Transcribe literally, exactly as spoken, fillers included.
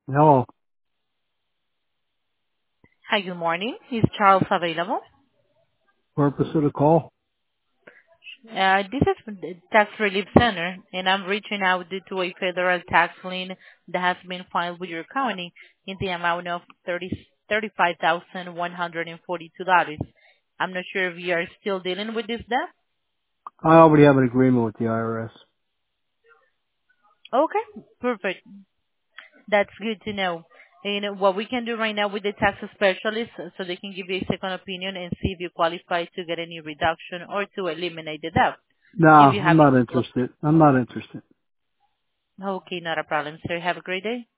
Hello. Hi, good morning. Is Charles available? Purpose of the call? Uh, This is the Tax Relief Center, and I'm reaching out due to a federal tax lien that has been filed with your county in the amount of thirty thirty-five thousand one hundred forty-two dollars. I'm not sure if you are still dealing with this debt. I already have an agreement with the I R S. Okay, perfect. That's good to know. And what we can do right now with the tax specialist, so they can give you a second opinion and see if you qualify to get any reduction or to eliminate the debt. No, If you I'm have a not couple of interested. I'm not interested. Okay, not a problem, sir. Have a great day.